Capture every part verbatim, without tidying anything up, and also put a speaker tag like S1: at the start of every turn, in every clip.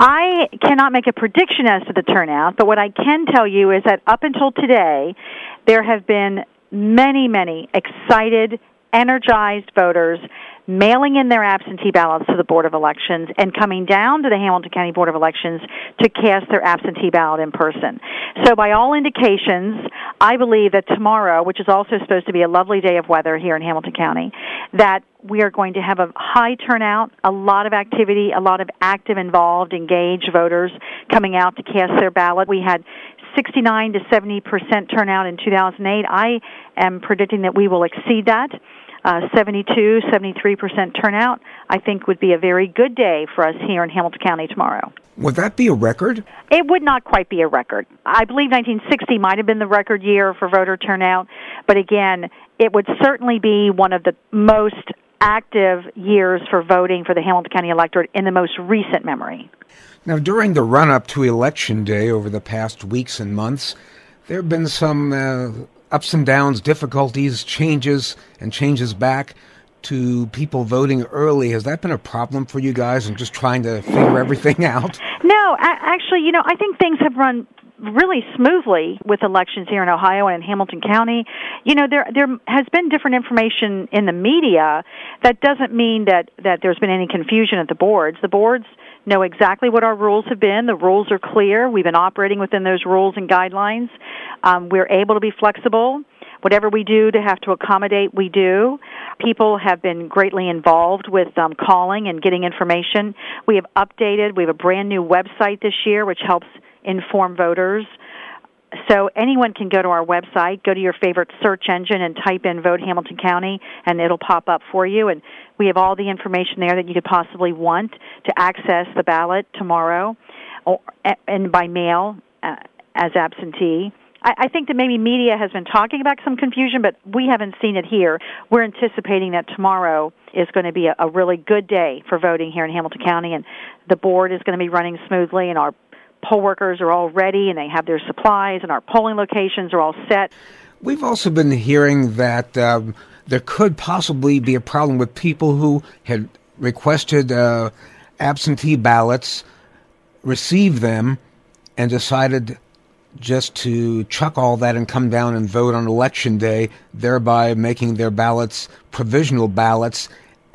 S1: I cannot make a prediction as to the turnout, but what I can tell you is that up until today, there have been many, many excited, energized voters mailing in their absentee ballots to the Board of Elections and coming down to the Hamilton County Board of Elections to cast their absentee ballot in person. So by all indications, I believe that tomorrow, which is also supposed to be a lovely day of weather here in Hamilton County, that we are going to have a high turnout, a lot of activity, a lot of active, involved, engaged voters coming out to cast their ballot. We had sixty-nine to seventy percent turnout in two thousand eight. I am predicting that we will exceed that. Uh, seventy-two, seventy-three percent turnout, I think would be a very good day for us here in Hamilton County tomorrow.
S2: Would that be a record?
S1: It would not quite be a record. I believe nineteen sixty might have been the record year for voter turnout, but again, it would certainly be one of the most active years for voting for the Hamilton County electorate in the most recent memory.
S2: Now, during the run-up to Election Day over the past weeks and months, there have been some uh, ups and downs, difficulties, changes, and changes back to people voting early. Has that been a problem for you guys in just trying to figure everything out?
S1: No, actually, you know, I think things have run really smoothly with elections here in Ohio and in Hamilton County. You know, there there has been different information in the media. That doesn't mean that, that there's been any confusion at the boards. The boards know exactly what our rules have been. The rules are clear. We've been operating within those rules and guidelines. Um, we're able to be flexible. Whatever we do to have to accommodate, we do. People have been greatly involved with um, calling and getting information. We have updated. We have a brand new website this year which helps inform voters. So anyone can go to our website, go to your favorite search engine and type in Vote Hamilton County, and it'll pop up for you. And we have all the information there that you could possibly want to access the ballot tomorrow, or, and by mail uh, as absentee. I, I think that maybe media has been talking about some confusion, but we haven't seen it here. We're anticipating that tomorrow is going to be a, a really good day for voting here in Hamilton County, and the board is going to be running smoothly, and our poll workers are all ready, and they have their supplies, and our polling locations are all set.
S2: We've also been hearing that um, there could possibly be a problem with people who had requested uh, absentee ballots, received them, and decided just to chuck all that and come down and vote on Election Day, thereby making their ballots provisional ballots,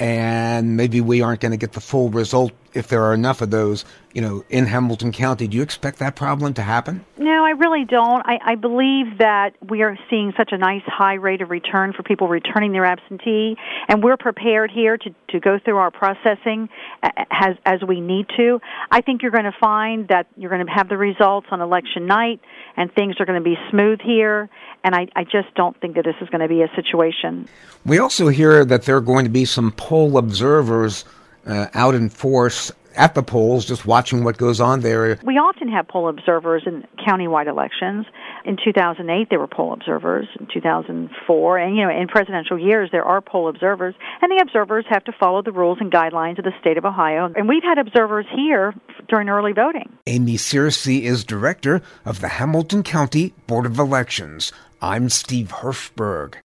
S2: and maybe we aren't going to get the full result if there are enough of those, you know, in Hamilton County. Do you expect that problem to happen?
S1: No, I really don't. I, I believe that we are seeing such a nice high rate of return for people returning their absentee, and we're prepared here to, to go through our processing as, as we need to. I think you're going to find that you're going to have the results on election night, and things are going to be smooth here, and I, I just don't think that this is going to be a situation.
S2: We also hear that there are going to be some poll observers uh, out in force at the polls, just watching what goes on there.
S1: We often have poll observers in countywide elections. In two thousand eight, there were poll observers. In two thousand four, and you know, in presidential years, there are poll observers, and the observers have to follow the rules and guidelines of the state of Ohio. And we've had observers here during early voting.
S2: Amy Searcy is director of the Hamilton County Board of Elections. I'm Steve Hirschberg.